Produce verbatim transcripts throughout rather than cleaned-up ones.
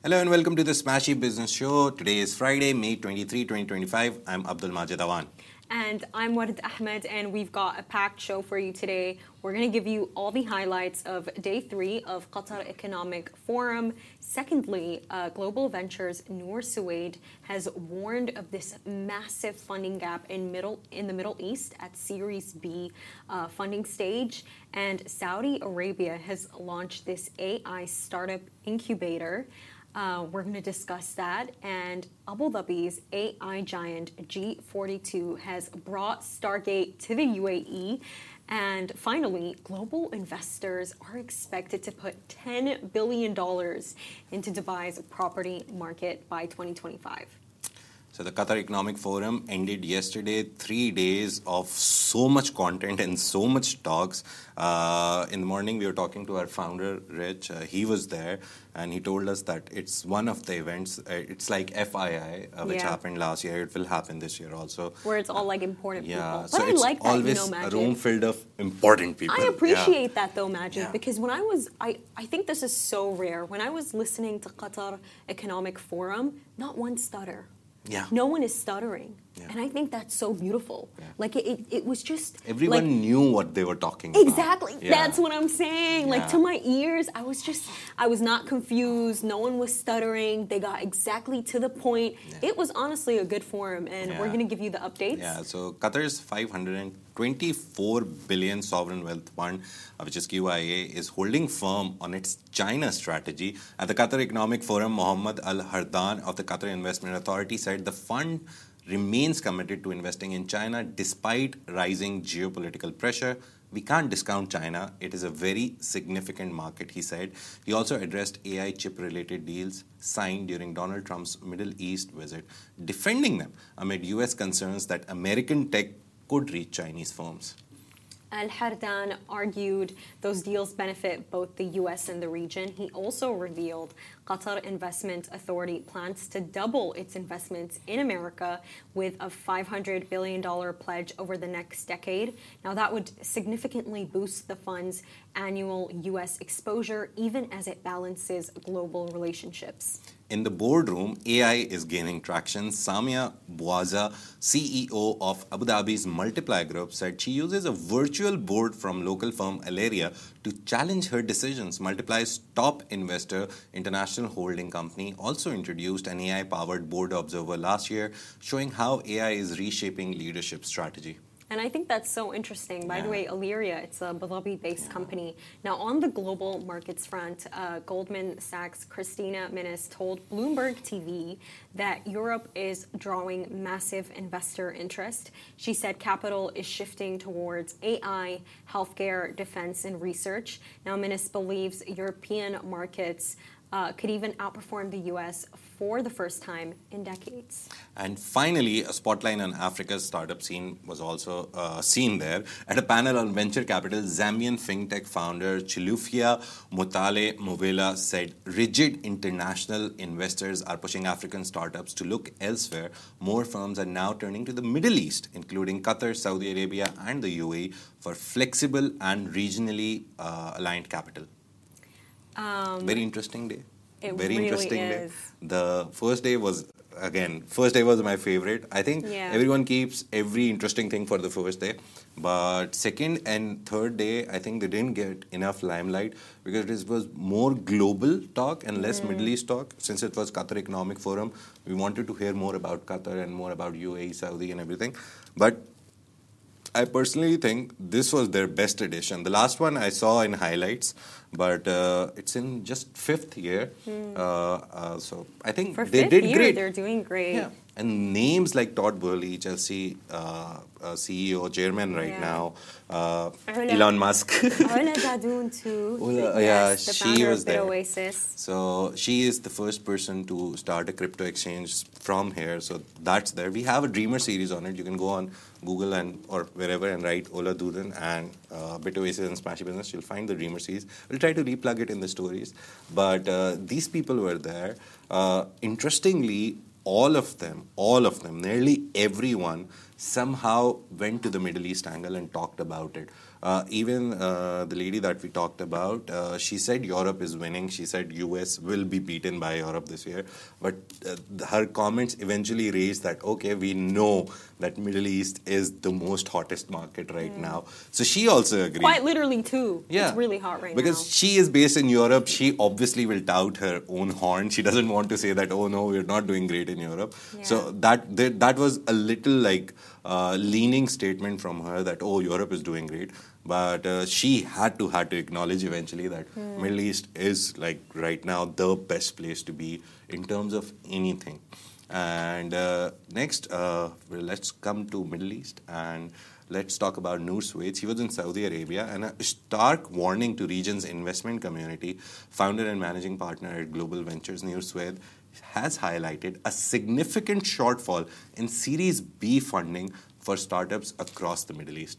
Hello and welcome to the Smashy Business Show. Today is Friday, May twenty-third, twenty twenty-five. I'm Abdul Majid Awan. And I'm Warid Ahmed, and we've got a packed show for you today. We're going to give you all the highlights of day three of Qatar Economic Forum. Secondly, uh, Global Ventures Noor Suwaid has warned of this massive funding gap in middle in the Middle East at Series B uh, funding stage. And Saudi Arabia has launched this A I startup incubator. Uh, we're going to discuss that. And Abu Dhabi's A I giant G forty-two has brought Stargate to the U A E. And finally, global investors are expected to put ten billion dollars into Dubai's property market by twenty twenty-five. So the Qatar Economic Forum ended yesterday, three days of so much content and so much talks. Uh, in the morning, we were talking to our founder, Rich. Uh, he was there, and he told us that it's one of the events. Uh, it's like F I I, uh, which Yeah. happened last year. It will happen this year also. Where it's all like important Yeah, people. so But I it's like that, always you know, a Majid. room filled of important people. I Yeah. appreciate that though, Majid, Yeah. because when I was, I, I think this is so rare. When I was listening to Qatar Economic Forum, not one stutter. Yeah. No one is stuttering. Yeah. And I think that's so beautiful. Yeah. Like it, it, it was just Everyone like, knew what they were talking about. exactly. Yeah. That's what I'm saying. Like Yeah. to my ears, I was just, I was not confused. No one was stuttering. They got exactly to the point. Yeah. It was honestly a good forum, and Yeah. we're going to give you the updates. Yeah, so Qatar's five hundred twenty-four billion sovereign wealth fund, uh, which is Q I A, is holding firm on its China strategy. At the Qatar Economic Forum, Mohammed Al Hardan of the Qatar Investment Authority said the fund remains committed to investing in China despite rising geopolitical pressure. We can't discount China. It is a very significant market, he said. He also addressed A I chip-related deals signed during Donald Trump's Middle East visit, defending them amid U S concerns that American tech could reach Chinese firms. Al-Hardan argued those deals benefit both the U S and the region. He also revealed Qatar Investment Authority plans to double its investments in America with a five hundred billion dollars pledge over the next decade. Now, that would significantly boost the fund's annual U S exposure, even as it balances global relationships. In the boardroom, A I is gaining traction. Samia Bouaza, C E O of Abu Dhabi's Multiply Group, said she uses a virtual board from local firm Aleria to challenge her decisions. Multiply's top investor, International Holding Company, also introduced an A I-powered board observer last year, showing how A I is reshaping leadership strategy. And I think that's so interesting. By Yeah. the way, Aleria, it's a Abu Dhabi-based company. Now, on the global markets front, uh, Goldman Sachs' Christina Minnis told Bloomberg T V that Europe is drawing massive investor interest. She said capital is shifting towards A I, healthcare, defense, and research. Now, Minnis believes European markets uh, could even outperform the U S for the first time in decades. And finally, a spotlight on Africa's startup scene was also uh, seen there. At a panel on venture capital, Zambian fintech founder Chilufya Mutale Movela said rigid international investors are pushing African startups to look elsewhere. More firms are now turning to the Middle East, including Qatar, Saudi Arabia, and the U A E, for flexible and regionally uh, aligned capital. Um, Very interesting day. It Very really interesting is. day. The first day was, again, first day was my favorite. I think Yeah. everyone keeps every interesting thing for the first day. But second and third day, I think they didn't get enough limelight because it was more global talk and less Middle East talk. Since it was Qatar Economic Forum, we wanted to hear more about Qatar and more about U A E, Saudi and everything. But I personally think this was their best edition. The last one I saw in highlights, but uh, it's in just fifth year. Uh, uh, so I think For they fifth did year, great. they're doing great. Yeah. And names like Todd Burley, Chelsea uh, uh, C E O, chairman right Yeah. now, uh, Ola. Elon Musk. Ola Dadoun too. Ola, yes, yeah, the she founder was of Bit there. Oasis. So she is the first person to start a crypto exchange from here. So that's there. We have a Dreamer series on it. You can go on Google and or wherever and write Ola Duden and uh, Bit Oasis and Smashy Business. You'll find the Dreamer series. We'll try to replug it in the stories. But uh, these people were there. Uh, interestingly, all of them, all of them, nearly everyone somehow went to the Middle East angle and talked about it. Uh, even uh, the lady that we talked about, uh, she said Europe is winning. She said U S will be beaten by Europe this year. But uh, her comments eventually raised that, okay, we know that Middle East is the most hottest market right mm. now. So she also agreed. Quite literally, too. Yeah. It's really hot right because now. Because she is based in Europe. She obviously will tout her own horn. She doesn't want to say that, oh, no, we're not doing great in Europe. Yeah. So that, that that was a little like uh, leaning statement from her that, oh, Europe is doing great. But uh, she had to had to acknowledge eventually that mm. Middle East is like right now the best place to be in terms of anything. And uh, next, uh, well, let's come to Middle East and let's talk about Noor Swaid. He was in Saudi Arabia, and a stark warning to region's investment community. Founder and managing partner at Global Ventures, Noor Swaid, has highlighted a significant shortfall in Series B funding for startups across the Middle East.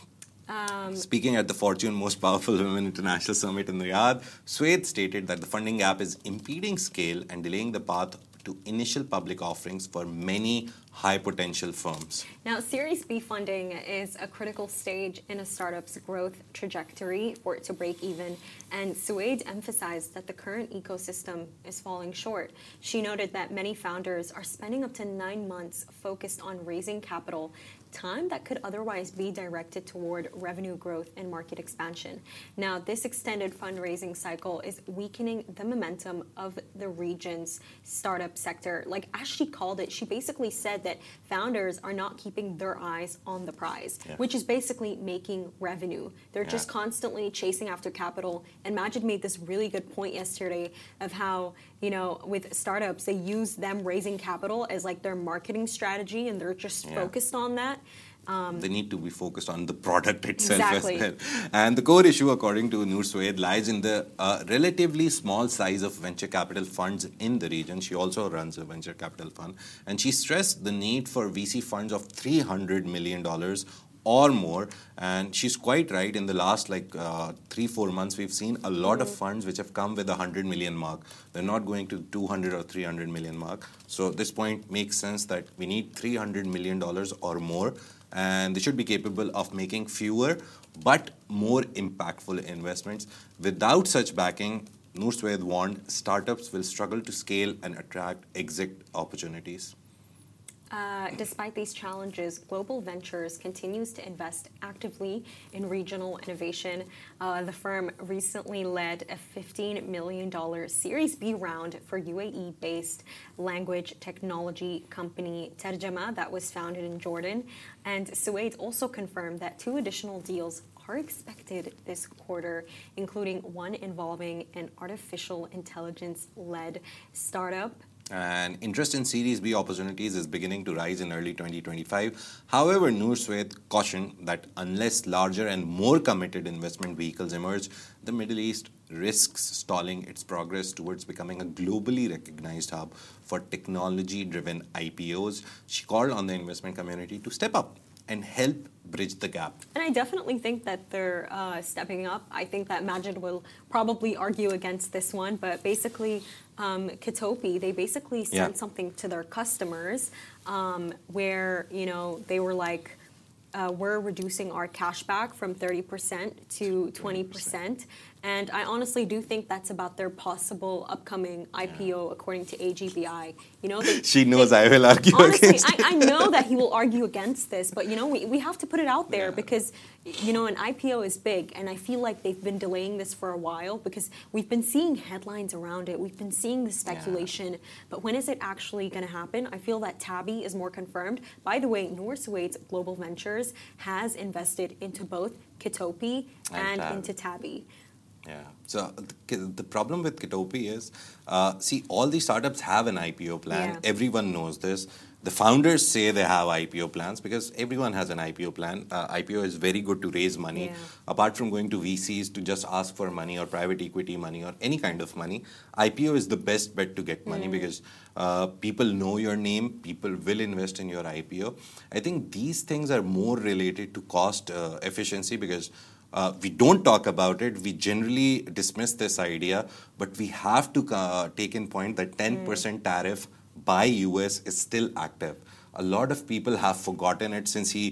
Um, Speaking at the Fortune Most Powerful Women International Summit in Riyadh, Swaid stated that the funding gap is impeding scale and delaying the path to initial public offerings for many high-potential firms. Now, Series B funding is a critical stage in a startup's growth trajectory for it to break even, and Swaid emphasized that the current ecosystem is falling short. She noted that many founders are spending up to nine months focused on raising capital, time that could otherwise be directed toward revenue growth and market expansion. Now, this extended fundraising cycle is weakening the momentum of the region's startup sector. Like, as she called it, she basically said that founders are not keeping their eyes on the prize, yeah. which is basically making revenue. They're yeah. just constantly chasing after capital. And Majid made this really good point yesterday of how, you know, with startups, they use them raising capital as like their marketing strategy, and they're just yeah. focused on that. Um, they need to be focused on the product itself exactly. as well. And the core issue, according to Noor Swaid, lies in the uh, relatively small size of venture capital funds in the region. She also runs a venture capital fund. And she stressed the need for V C funds of three hundred million dollars or more. And she's quite right. In the last like uh, three, four months, we've seen a lot mm. of funds which have come with a one hundred million mark. They're not going to two hundred or three hundred million mark. So this point makes sense that we need three hundred million dollars or more. And they should be capable of making fewer but more impactful investments. Without such backing, Noor Swaid warned, startups will struggle to scale and attract exit opportunities. Uh, despite these challenges, Global Ventures continues to invest actively in regional innovation. Uh, the firm recently led a fifteen million dollars Series B round for U A E-based language technology company Terjema that was founded in Jordan. And Swaid also confirmed that two additional deals are expected this quarter, including one involving an artificial intelligence-led startup. And interest in Series B opportunities is beginning to rise in early twenty twenty-five. However, Noor Swaid cautioned that unless larger and more committed investment vehicles emerge, the Middle East risks stalling its progress towards becoming a globally recognized hub for technology-driven I P Os. She called on the investment community to step up and help bridge the gap. And I definitely think that they're uh, stepping up. I think that Majid will probably argue against this one, but basically, um, Kitopi, they basically sent yeah. something to their customers um, where, you know, they were like, uh, we're reducing our cashback from thirty percent to twenty percent. And I honestly do think that's about their possible upcoming I P O, yeah. according to A G B I. You know, they, she knows they, I will argue honestly, against I, I know that he will argue against this, but you know, we, we have to put it out there yeah. because, you know, an I P O is big, and I feel like they've been delaying this for a while because we've been seeing headlines around it, we've been seeing the speculation, yeah. but when is it actually going to happen? I feel that Tabby is more confirmed. By the way, Noor Swaid's Global Ventures has invested into both Kitopi and, and into Tabby. Yeah. So the, the problem with Kitopi is, uh, see, all these startups have an I P O plan. Yeah. Everyone knows this. The founders say they have I P O plans because everyone has an I P O plan. Uh, I P O is very good to raise money. Yeah. Apart from going to V Cs to just ask for money or private equity money or any kind of money, I P O is the best bet to get money mm. because uh, people know your name, people will invest in your I P O. I think these things are more related to cost uh, efficiency because Uh, we don't talk about it. We generally dismiss this idea, but we have to uh, take in point that ten percent mm. tariff by U S is still active. A lot of people have forgotten it since he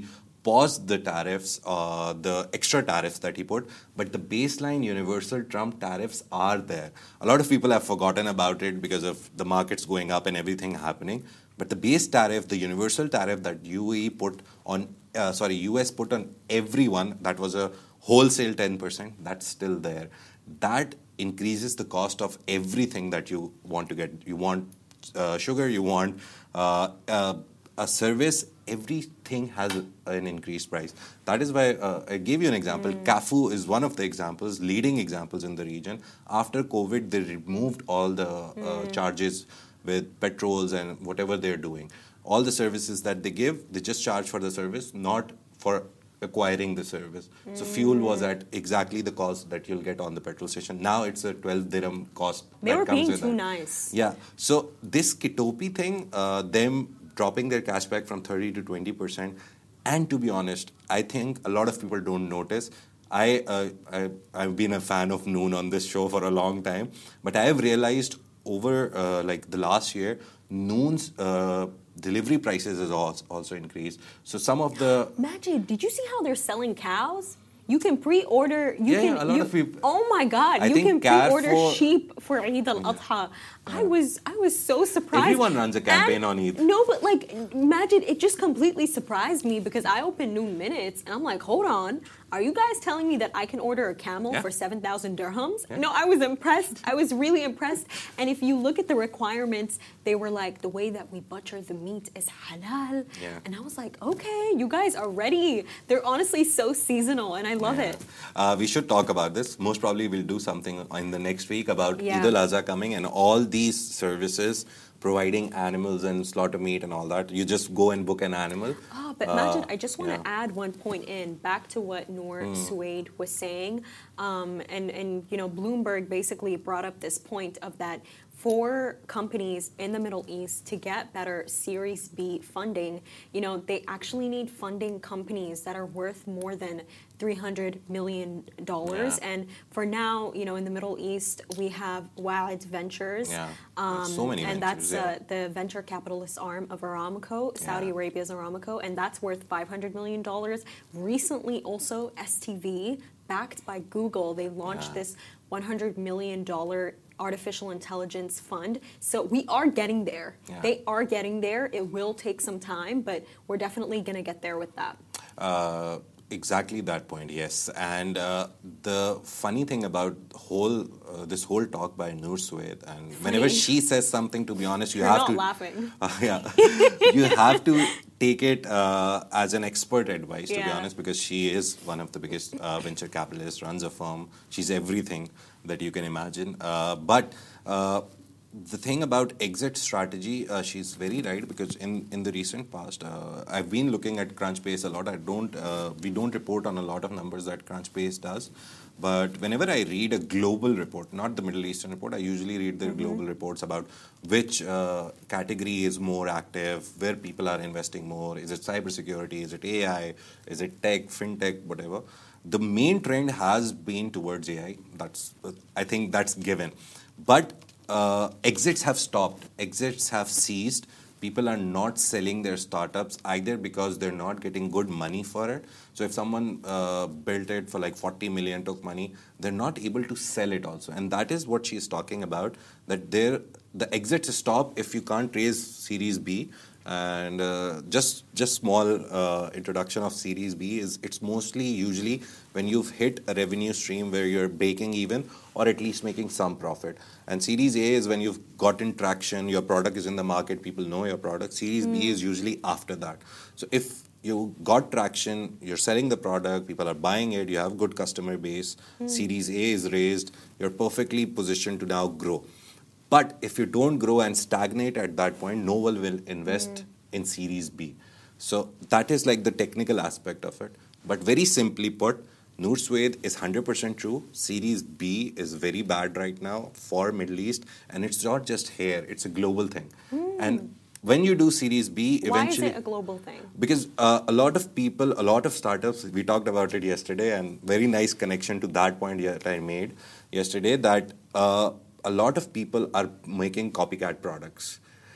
paused the tariffs, uh, the extra tariffs that he put, but the baseline universal Trump tariffs are there. A lot of people have forgotten about it because of the markets going up and everything happening. But the base tariff, the universal tariff that U A E put on, uh, sorry, U S put on everyone, that was a wholesale ten percent, that's still there. That increases the cost of everything that you want to get. You want uh, sugar, you want uh, uh, a service, everything has an increased price. That is why uh, I gave you an example. Mm. CAFU is one of the examples, leading examples in the region. After COVID, they removed all the uh, mm. charges with petrols and whatever they're doing. All the services that they give, they just charge for the service, not for acquiring the service. Mm. So fuel was at exactly the cost that you'll get on the petrol station. Now it's a twelve dirham cost. They that were comes being with too that. nice. Yeah. So this Kitopi thing, uh, them dropping their cashback from thirty to twenty percent, and to be honest, I think a lot of people don't notice. I, uh, I, I've been a fan of Noon on this show for a long time, but I have realized over uh, like the last year, Noon's uh, delivery prices has also increased. So some of the... Majid, did you see how they're selling cows? You can pre-order. You yeah, can. Yeah, a lot you, of people. Oh my God! I you think can pre-order Carrefour, sheep for Eid al-Adha. I was I was so surprised. Everyone runs a campaign and, on Eid. No, but like, imagine it just completely surprised me because I opened Noon Minutes and I'm like, hold on, are you guys telling me that I can order a camel yeah. for seven thousand dirhams? Yeah. No, I was impressed. I was really impressed. And if you look at the requirements, they were like, the way that we butcher the meat is halal. Yeah. And I was like, okay, you guys are ready. They're honestly so seasonal, and I love yeah. it. Uh, we should talk about this. Most probably we'll do something in the next week about yeah. Eid al-Azha coming and all these services providing animals and slaughter meat and all that. You just go and book an animal. Oh, but Majid, uh, I just want yeah. to add one point in, back to what Noor mm. Suede was saying. Um, and, and, you know, Bloomberg basically brought up this point of that for companies in the Middle East to get better Series B funding, you know, they actually need funding companies that are worth more than three hundred million dollars. Yeah. And for now, you know, in the Middle East, we have Wa'ad Ventures. Yeah. Um, so many and ventures, that's yeah. uh, the venture capitalist arm of Aramco, Saudi yeah. Arabia's Aramco, and that's worth five hundred million dollars. Recently, also, S T V, backed by Google, they launched yeah. this one hundred million dollars artificial intelligence fund. So we are getting there. Yeah. They are getting there. It will take some time, but we're definitely going to get there with that. Uh, exactly that point, yes. And uh, the funny thing about whole uh, this whole talk by Noor Suede, and whenever she says something, to be honest, you You're have not to laughing. Uh, yeah, you have to take it uh, as an expert advice, to yeah. be honest, because she is one of the biggest uh, venture capitalists, runs a firm. She's everything that you can imagine. Uh, but uh, the thing about exit strategy, uh, she's very right, because in, in the recent past, uh, I've been looking at Crunchbase a lot. I don't, uh, we don't report on a lot of numbers that Crunchbase does. But whenever I read a global report, not the Middle Eastern report, I usually read the mm-hmm. global reports about which uh, category is more active, where people are investing more. Is it cybersecurity? Is it A I? Is it tech, fintech, whatever? The main trend has been towards A I. That's, I think that's given. But uh, exits have stopped. Exits have ceased. People are not selling their startups either because they're not getting good money for it. So if someone uh, built it for like forty million, took money, they're not able to sell it also. And that is what she's talking about, that there the exits stop if you can't raise Series B. And uh, just just small uh, introduction of Series B is it's mostly usually when you've hit a revenue stream where you're breaking even or at least making some profit. And Series A is when you've gotten traction, your product is in the market, people know your product. Series mm. B is usually after that. So if you got traction, you're selling the product, people are buying it, you have good customer base, mm. Series A is raised, you're perfectly positioned to now grow. But if you don't grow and stagnate at that point, no one will invest mm. in Series B. So that is like the technical aspect of it. But very simply put, Noor Suede is one hundred percent true. Series B is very bad right now for Middle East. And it's not just here, it's a global thing. Mm. And when you do Series B, why eventually... Why is it a global thing? Because uh, a lot of people, a lot of startups, we talked about it yesterday, and very nice connection to that point that I made yesterday, that... Uh, a lot of people are making copycat products.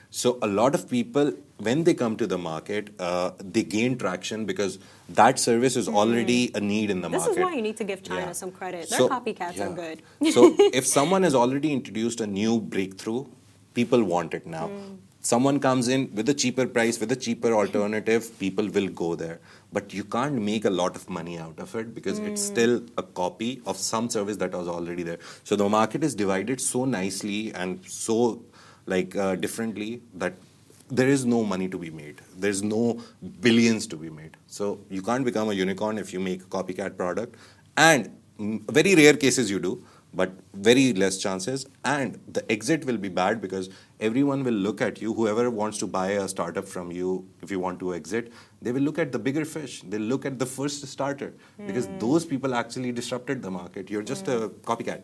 So a lot of people, when they come to the market, uh, they gain traction because that service is already a need in the This market. is why you need to give China Yeah. some credit. Their So- copycats yeah. are good. So if someone has already introduced a new breakthrough, people want it now. Someone comes in with a cheaper price, with a cheaper alternative, people will go there. But you can't make a lot of money out of it because it's still a copy of some service that was already there. So the market is divided so nicely and so like uh, differently that there is no money to be made. There's no billions to be made. So you can't become a unicorn if you make a copycat product. And mm, very rare cases you do, but very less chances. And the exit will be bad because everyone will look at you. Whoever wants to buy a startup from you, if you want to exit, they will look at the bigger fish. They'll look at the first starter because those people actually disrupted the market. You're just a copycat.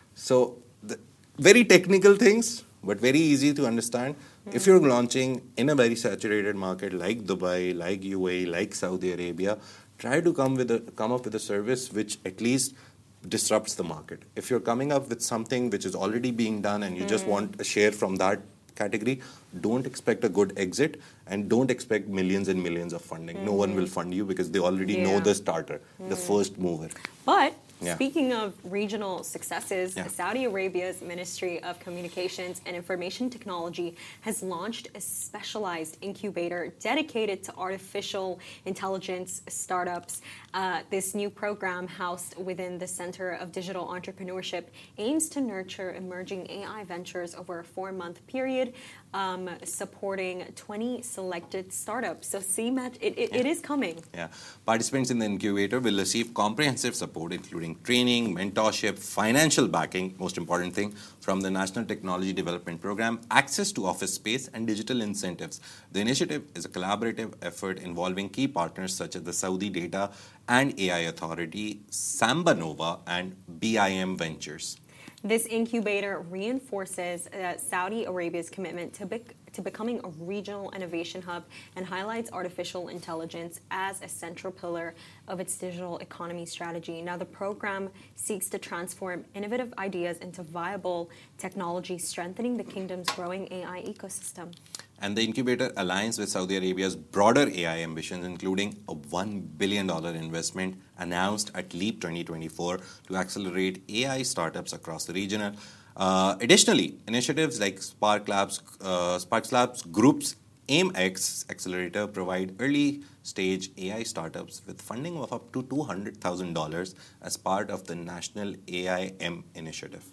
So the very technical things, but very easy to understand. If you're launching in a very saturated market like Dubai, like U A E, like Saudi Arabia, try to come with a come up with a service which at least disrupts the market. If you're coming up with something which is already being done and you just want a share from that category, don't expect a good exit and don't expect millions and millions of funding. No one will fund you because they already know Yeah. the starter, the first mover. But Yeah. speaking of regional successes, Yeah. Saudi Arabia's Ministry of Communications and Information Technology has launched a specialized incubator dedicated to artificial intelligence startups. Uh, this new program, housed within the Center of Digital Entrepreneurship, aims to nurture emerging A I ventures over a four-month period, um, supporting twenty selected startups. So C M A T, it, it, it is coming. Yeah. Participants in the incubator will receive comprehensive support, including training, mentorship, financial backing, most important thing, from the National Technology Development Program, access to office space, and digital incentives. The initiative is a collaborative effort involving key partners such as the Saudi Data and A I Authority, Samba Nova, and B I M Ventures. This incubator reinforces uh, Saudi Arabia's commitment to, bec- to becoming a regional innovation hub and highlights artificial intelligence as a central pillar of its digital economy strategy. Now, the program seeks to transform innovative ideas into viable technology, strengthening the kingdom's growing A I ecosystem. And the incubator aligns with Saudi Arabia's broader A I ambitions, including a one billion dollars investment announced at LEAP twenty twenty-four to accelerate A I startups across the region. Uh, additionally, initiatives like Spark Labs, uh, Spark Labs Group's AIMX Accelerator provide early-stage A I startups with funding of up to two hundred thousand dollars as part of the National A I M initiative.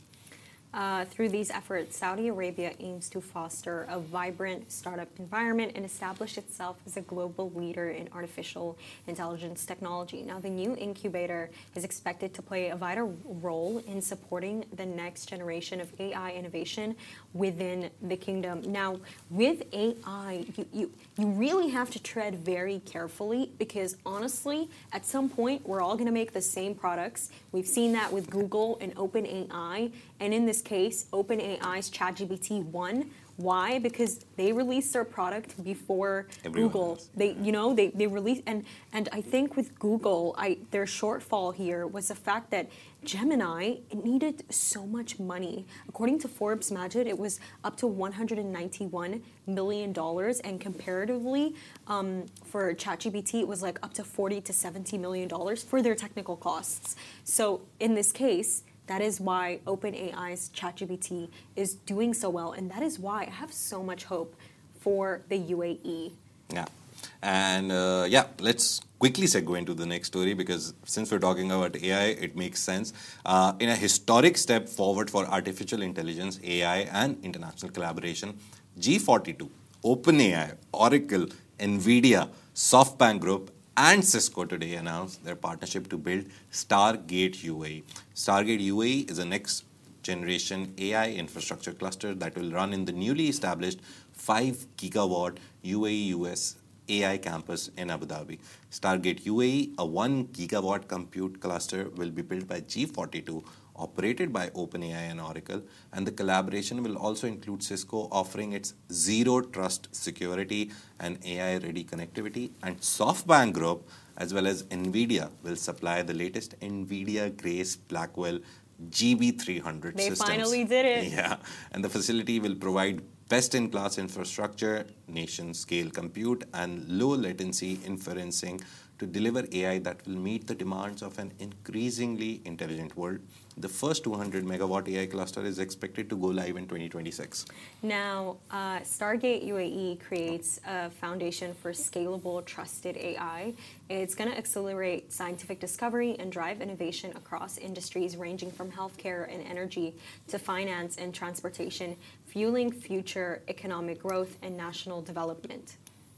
Uh, through these efforts, Saudi Arabia aims to foster a vibrant startup environment and establish itself as a global leader in artificial intelligence technology. Now, the new incubator is expected to play a vital role in supporting the next generation of A I innovation within the kingdom. Now, with A I, you, you, you really have to tread very carefully because honestly, at some point, we're all going to make the same products. We've seen that with Google and OpenAI. And in this case, OpenAI's ChatGPT won. Why? Because they released their product before Everyone Google. does. They, you know, they, they released, and and I think with Google, I their shortfall here was the fact that Gemini, it needed so much money. According to Forbes Majid, it was up to one hundred ninety-one million dollars, and comparatively, um, for ChatGPT, it was like up to forty to seventy million dollars for their technical costs. So in this case, that is why OpenAI's ChatGPT is doing so well, and that is why I have so much hope for the U A E. Yeah. And uh, yeah, let's quickly segue into the next story because since we're talking about A I, it makes sense. Uh, in a historic step forward for artificial intelligence, A I, and international collaboration, G forty-two, OpenAI, Oracle, NVIDIA, SoftBank Group, and Cisco today announced their partnership to build Stargate U A E. Stargate U A E is a next generation A I infrastructure cluster that will run in the newly established five gigawatt U A E U S A I campus in Abu Dhabi. Stargate U A E, a one gigawatt compute cluster, will be built by G forty-two, operated by OpenAI and Oracle, and the collaboration will also include Cisco offering its zero trust security and A I-ready connectivity, and SoftBank Group as well as NVIDIA will supply the latest NVIDIA Grace Blackwell G B three hundred They systems. finally did it. Yeah, and the facility will provide best-in-class infrastructure, nation-scale compute, and low-latency inferencing to deliver A I that will meet the demands of an increasingly intelligent world. The first two hundred megawatt A I cluster is expected to go live in twenty twenty-six. Now, uh, Stargate U A E creates a foundation for scalable, trusted A I. It's going to accelerate scientific discovery and drive innovation across industries ranging from healthcare and energy to finance and transportation, fueling future economic growth and national development.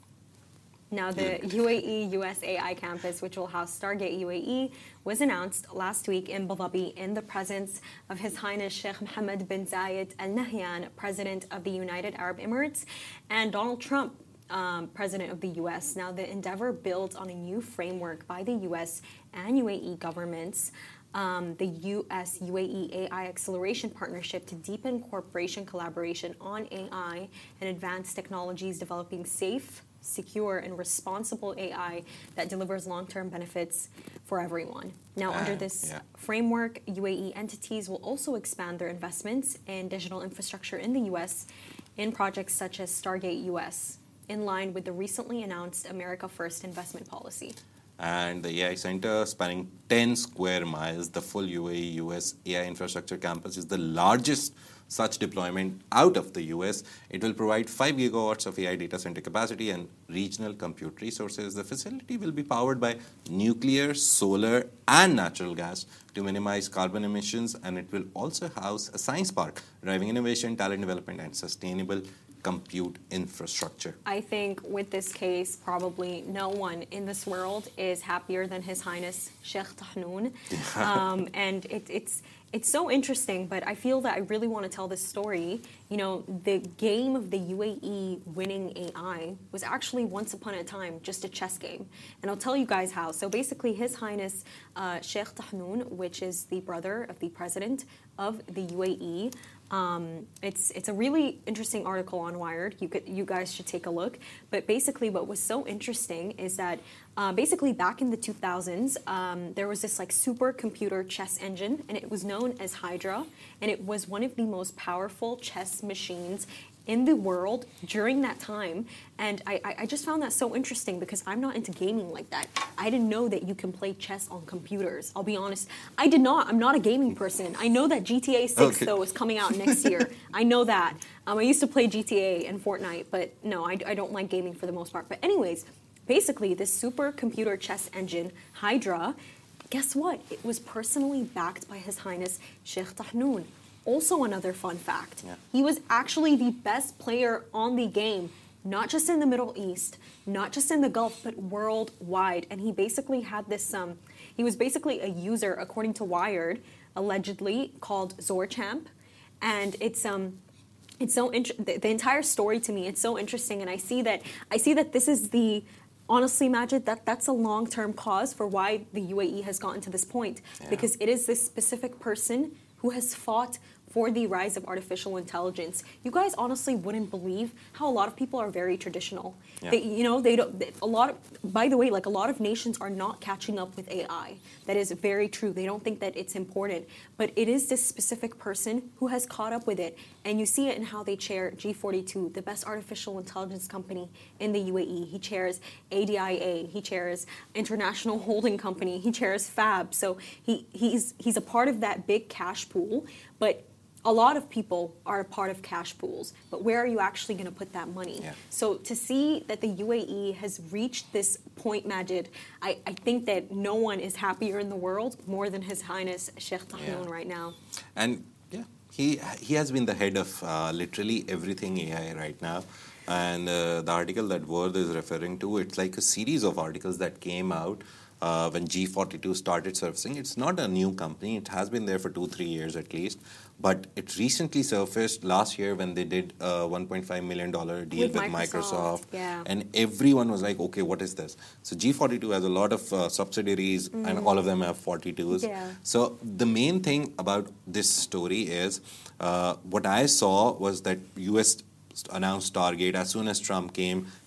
Now, the U A E U S A I campus, which will house Stargate U A E, was announced last week in Abu Dhabi in the presence of His Highness Sheikh Mohammed bin Zayed Al Nahyan, President of the United Arab Emirates, and Donald Trump, um, President of the U S. Now, the endeavor builds on a new framework by the U S and U A E governments. Um, the U S U A E A I Acceleration Partnership to deepen cooperation collaboration on A I and advanced technologies developing safe, secure, and responsible A I that delivers long-term benefits for everyone. Now, uh, under this yeah. framework, U A E entities will also expand their investments in digital infrastructure in the U S in projects such as Stargate U S, in line with the recently announced America First investment policy. And the A I Center, spanning ten square miles, the full U A E U S A I infrastructure campus is the largest such deployment out of the U S. It will provide five gigawatts of A I data center capacity and regional compute resources. The facility will be powered by nuclear, solar, and natural gas to minimize carbon emissions, and it will also house a science park, driving innovation, talent development, and sustainable compute infrastructure. I think with this case, probably no one in this world is happier than His Highness Sheikh Tahnoon. um, and it, it's it's so interesting, but I feel that I really want to tell this story. You know, the game of the U A E winning A I was actually once upon a time just a chess game. And I'll tell you guys how. So basically, His Highness uh, Sheikh Tahnoon, which is the brother of the president of the U A E, Um, it's it's a really interesting article on Wired. You could you guys should take a look. But basically, what was so interesting is that uh, basically back in the two thousands, um, there was this like supercomputer chess engine, and it was known as Hydra, and it was one of the most powerful chess machines in the world during that time. And I, I just found that so interesting because I'm not into gaming like that. I didn't know that you can play chess on computers. I'll be honest. I did not. I'm not a gaming person. I know that G T A six, okay. though, is coming out next year. I know that. Um, I used to play G T A and Fortnite, but no, I, I don't like gaming for the most part. But anyways, basically, this supercomputer chess engine, Hydra, guess what? It was personally backed by His Highness Sheikh Tahnoon. Also another fun fact, yeah. he was actually the best player on the game, not just in the Middle East, not just in the Gulf, but worldwide. And he basically had this, um, he was basically a user, according to Wired, allegedly called Zorchamp. And it's, um, it's so, int- the, the entire story to me, it's so interesting. And I see that, I see that this is the, honestly, Majid, that, that's a long-term cause for why the U A E has gotten to this point. Yeah. Because it is this specific person who has fought for the rise of artificial intelligence. You guys honestly wouldn't believe how a lot of people are very traditional. Yeah. They, you know, they don't. They, a lot of, by the way, like a lot of nations are not catching up with A I. That is very true. They don't think that it's important, but it is this specific person who has caught up with it, and you see it in how they chair G forty-two, the best artificial intelligence company in the U A E. He chairs A D I A. He chairs International Holding Company. He chairs Fab. So he he's he's a part of that big cash pool, but a lot of people are a part of cash pools, but where are you actually going to put that money? Yeah. So to see that the U A E has reached this point, Majid, I, I think that no one is happier in the world more than His Highness Sheikh Tahnoon yeah. right now. And yeah, he he has been the head of uh, literally everything A I right now. And uh, the article that Worth is referring to, it's like a series of articles that came out uh, when G forty-two started surfacing. It's not a new company. It has been there for two, three years at least. But it recently surfaced last year when they did a one point five million dollars deal with, with Microsoft. Microsoft yeah. And everyone was like, okay, what is this? So G forty-two has a lot of uh, subsidiaries, mm. and all of them have forty-twos. Yeah. So the main thing about this story is, uh, what I saw was that U S announced Stargate. As soon as Trump came,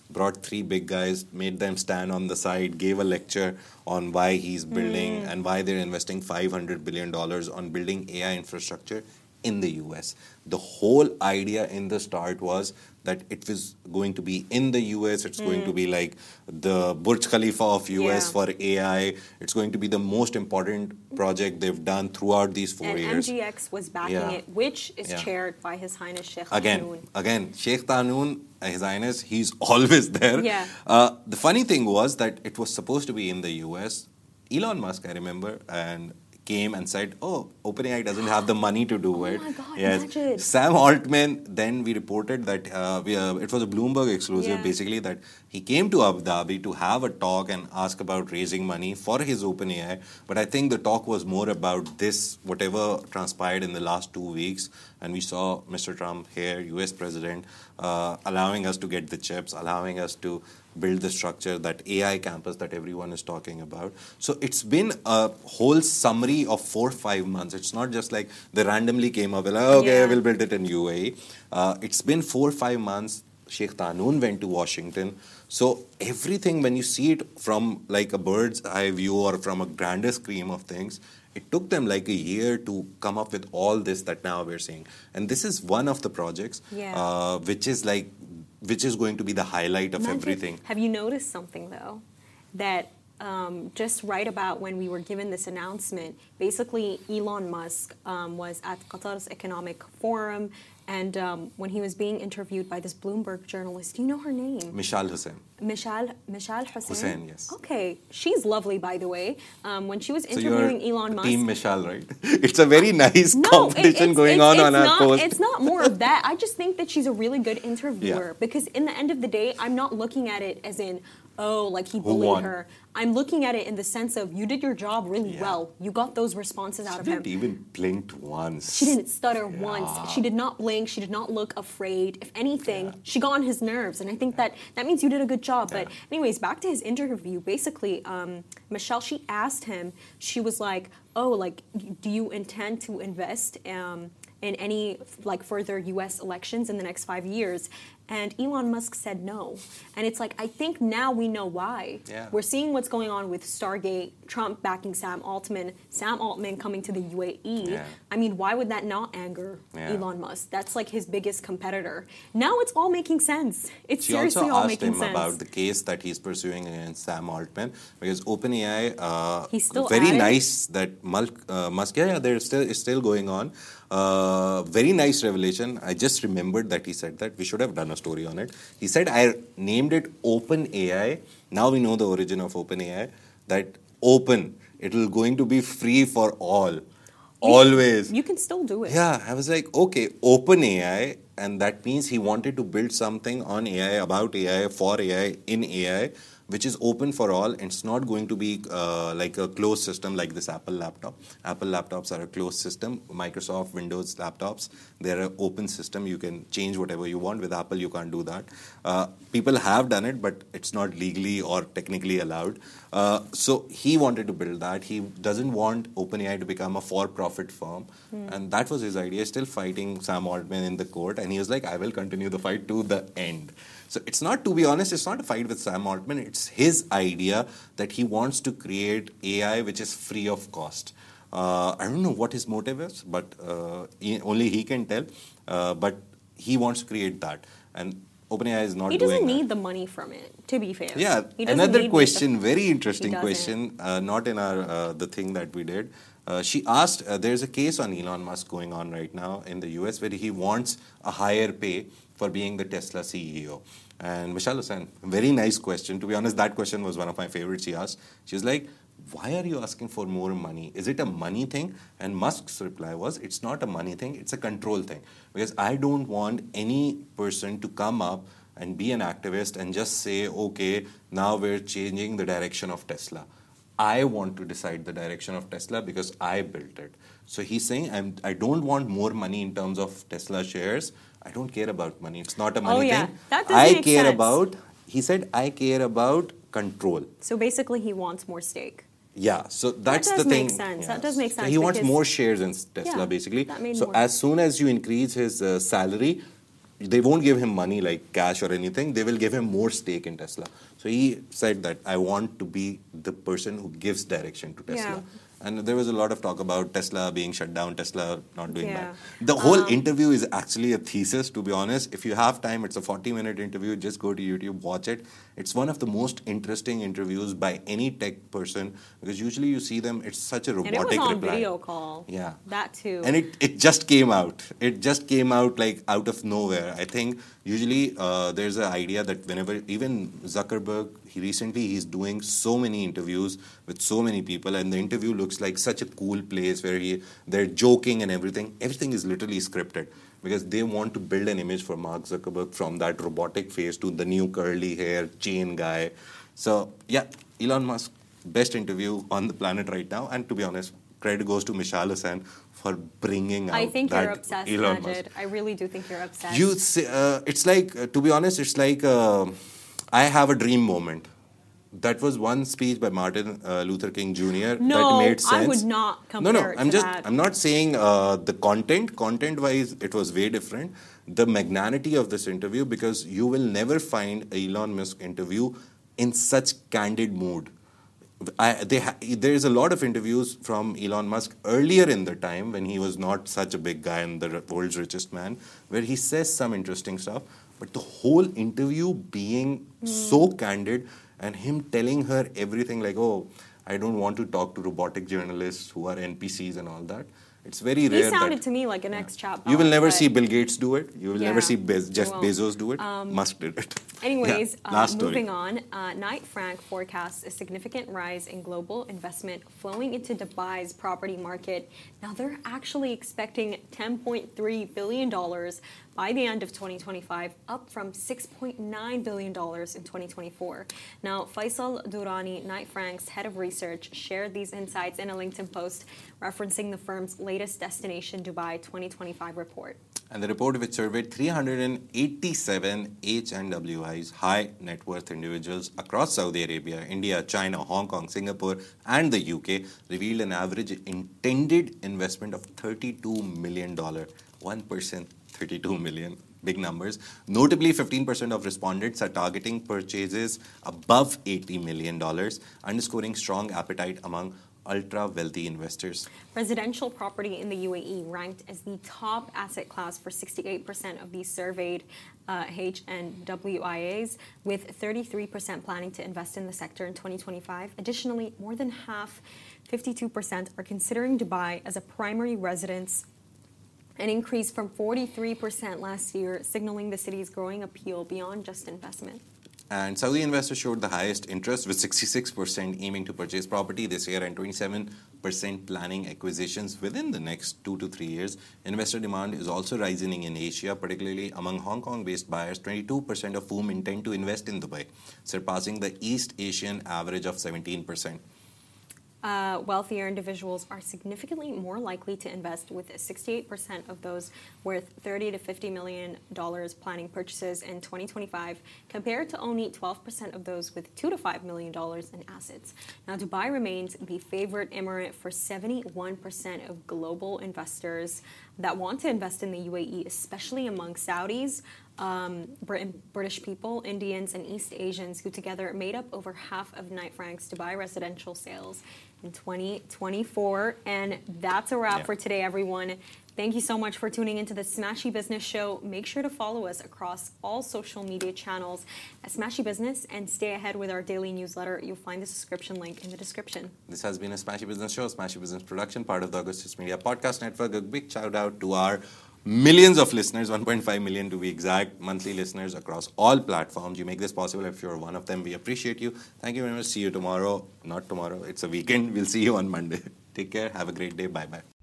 brought three big guys, made them stand on the side, gave a lecture on why he's building Mm. and why they're investing five hundred billion dollars on building A I infrastructure in the U S. The whole idea in the start was that it was going to be in the U S. It's going to be like the Burj Khalifa of U S Yeah. for A I. It's going to be the most important project they've done throughout these four And years. M G X was backing Yeah. it, which is Yeah. chaired by His Highness Sheikh Again, Tahnoon. again, Sheikh Tahnoon, uh, His Highness, he's always there. Yeah. Uh, the funny thing was that it was supposed to be in the U S. Elon Musk, I remember, and came and said, "Oh, OpenAI doesn't have the money to do Oh it." my God, yes. imagine. Sam Altman. Then we reported that uh, we, uh, it was a Bloomberg exclusive, Yeah. basically, that he came to Abu Dhabi to have a talk and ask about raising money for his OpenAI. But I think the talk was more about this, whatever transpired in the last two weeks. And we saw Mister Trump here, U S President, uh, allowing us to get the chips, allowing us to build the structure, that A I campus that everyone is talking about. So it's been a whole summary of four, five months. It's not just like they randomly came up, like, okay, Yeah. we'll build it in U A E. Uh, it's been four, five months. Sheikh Tahnoon went to Washington. So everything, when you see it from like a bird's eye view or from a grander scheme of things, it took them like a year to come up with all this that now we're seeing. And this is one of the projects, Yeah. uh, which is like, which is going to be the highlight of Imagine- everything. Have you noticed something though? That um, just right about when we were given this announcement, basically Elon Musk um, was at Qatar's Economic Forum, and um, when he was being interviewed by this Bloomberg journalist, do you know her name? Mishal Hussain. Michelle Michelle Hussein. Hussein, yes. Okay, she's lovely, by the way. Um, when she was So you're interviewing Elon Musk, Team Mishal, right? It's a very nice no, it- competition it's- going it's- on it's on our not, post. It's not more of that. I just think that she's a really good interviewer Yeah. because in the end of the day, I'm not looking at it as in, oh, like he Who bullied won? her. I'm looking at it in the sense of you did your job really Yeah. well. You got those responses out She of him. didn't even blink once. She didn't stutter Yeah. once. She did not blink. She did not look afraid. If anything, she got on his nerves, and I think that that means you did a good job. But Yeah. anyways, back to his interview. Basically, um, Michelle, she asked him. She was like, "Oh, like, do you intend to invest um, in any like further U S elections in the next five years?" And Elon Musk said no. And it's like, I think now we know why. Yeah. We're seeing what's going on with Stargate, Trump backing Sam Altman, Sam Altman coming to the U A E. Yeah. I mean, why would that not anger Yeah. Elon Musk? That's like his biggest competitor. Now it's all making sense. It's She seriously also all asked making him sense. about the case that he's pursuing against Sam Altman, because OpenAI, uh, He's still very at it? nice that Mulk, uh, Musk, yeah, yeah, they're still it's still going on. Uh, very nice revelation. I just remembered that he said that. We should have done a story on it. He said, I named it OpenAI. Now we know the origin of OpenAI. That open, it'll going to be free for all, always. You can still do it. Yeah, I was like, okay, OpenAI, and that means he wanted to build something on A I, about A I, for A I, in A I, which is open for all. And it's not going to be uh, like a closed system like this Apple laptop. Apple laptops are a closed system. Microsoft Windows laptops, they're an open system. You can change whatever you want. With Apple, you can't do that. Uh, people have done it, but it's not legally or technically allowed. Uh, so he wanted to build that. He doesn't want OpenAI to become a for-profit firm. Mm. And that was his idea, still fighting Sam Altman in the court. And he was like, I will continue the fight to the end. So it's not, to be honest, it's not a fight with Sam Altman. It's his idea that he wants to create A I which is free of cost. Uh, I don't know what his motive is, but uh, he, only he can tell. Uh, but he wants to create that. And OpenAI is not He doing doesn't need that. the money from it, to be fair. Yeah, He doesn't another need question, the- very interesting He doesn't. question, uh, not in our uh, the thing that we did. Uh, she asked, uh, there's a case on Elon Musk going on right now in the U S where he wants a higher pay for being the Tesla C E O. And Michelle Hussain, very nice question. To be honest, that question was one of my favorites she asked. She was like, why are you asking for more money? Is it a money thing? And Musk's reply was, it's not a money thing, it's a control thing. Because I don't want any person to come up and be an activist and just say, okay, now we're changing the direction of Tesla. I want to decide the direction of Tesla because I built it. So he's saying, I'm, I don't want more money in terms of Tesla shares. I don't care about money. It's not a money Oh, yeah. thing. That does I make care sense. about, he said, I care about control. So basically, he wants more stake. Yeah, so that's does the thing. make sense. Yeah. That does make So sense he wants because- more shares in Tesla, Yeah, basically. that made So more as soon as you increase his uh, salary, they won't give him money like cash or anything. They will give him more stake in Tesla. So he said that I want to be the person who gives direction to Tesla. Yeah. And there was a lot of talk about Tesla being shut down, Tesla not doing Yeah. that. The whole Um, interview is actually a thesis, to be honest. If you have time, it's a forty-minute interview. Just go to YouTube, watch it. It's one of the most interesting interviews by any tech person, because usually you see them, it's such a And robotic it was on reply. video call. Yeah. That too. And it, it just came out. It just came out like out of nowhere. I think usually uh, there's an idea that whenever, even Zuckerberg, he recently he's doing so many interviews with so many people, and the interview looks like such a cool place where he they're joking and everything. Everything is literally scripted because they want to build an image for Mark Zuckerberg from that robotic face to the new curly hair chain guy. So yeah, Elon Musk, best interview on the planet right now. And to be honest, credit goes to Mishal Hussain for bringing out I think that you're obsessed, Elon Musk. Majid. I really do think you're obsessed. You say, uh, it's like, uh, to be honest, it's like uh, I have a dream moment. That was one speech by Martin uh, Luther King Junior No, that made sense. I would not compare No, no, it I'm to just, that. I'm not saying uh, the content. Content-wise, it was way different. The magnanimity of this interview, because you will never find a Elon Musk interview in such candid mood. I, they ha- there is a lot of interviews from Elon Musk earlier in the time when he was not such a big guy and the world's richest man, where he says some interesting stuff. But the whole interview being Mm. so candid and him telling her everything like, oh, I don't want to talk to robotic journalists who are N P Cs and all that. It's very he rare sounded that to me like an ex-chatbot. you will never but- see Bill Gates do it. You will Yeah, never see Bez- Jeff won't. Bezos do it. Musk did it. Anyways, Yeah, uh, last story. moving on, uh, Knight Frank forecasts a significant rise in global investment flowing into Dubai's property market. Now, they're actually expecting ten point three billion dollars by the end of twenty twenty-five, up from six point nine billion dollars in twenty twenty-four. Now, Faisal Durrani, Knight Frank's head of research, shared these insights in a LinkedIn post referencing the firm's latest Destination Dubai twenty twenty-five report. And the report, which surveyed three hundred eighty-seven H N W Is, high net worth individuals across Saudi Arabia, India, China, Hong Kong, Singapore, and the U K, revealed an average intended investment of thirty-two million dollars. One person, thirty-two million. Big numbers. Notably, fifteen percent of respondents are targeting purchases above eighty million dollars, underscoring strong appetite among ultra-wealthy investors. Residential property in the U A E ranked as the top asset class for sixty-eight percent of these surveyed uh, H N W I As, with thirty-three percent planning to invest in the sector in twenty twenty-five. Additionally, more than half, fifty-two percent, are considering Dubai as a primary residence, an increase from forty-three percent last year, signaling the city's growing appeal beyond just investment. And Saudi investors showed the highest interest, with sixty-six percent aiming to purchase property this year and twenty-seven percent planning acquisitions within the next two to three years. Investor demand is also rising in Asia, particularly among Hong Kong-based buyers, twenty-two percent of whom intend to invest in Dubai, surpassing the East Asian average of seventeen percent. Uh, wealthier individuals are significantly more likely to invest, with sixty-eight percent of those worth thirty to fifty million dollars planning purchases in twenty twenty-five, compared to only twelve percent of those with two to five million dollars in assets. Now, Dubai remains the favorite emirate for seventy-one percent of global investors that want to invest in the U A E, especially among Saudis, um, Brit- British people, Indians, and East Asians, who together made up over half of Knight Frank's Dubai residential sales in twenty twenty-four. And that's a wrap Yeah. for today, everyone. Thank you so much for tuning into the Smashy Business Show. Make sure to follow us across all social media channels at Smashy Business and stay ahead with our daily newsletter. You'll find the subscription link in the description. This has been a Smashy Business Show, Smashy Business production, part of the Augustus Media Podcast Network. A big shout out to our millions of listeners, one point five million to be exact, monthly listeners across all platforms. You make this possible. If you're one of them, we appreciate you. Thank you very much. See you tomorrow. Not tomorrow. It's a weekend. We'll see you on Monday. Take care. Have a great day. Bye-bye.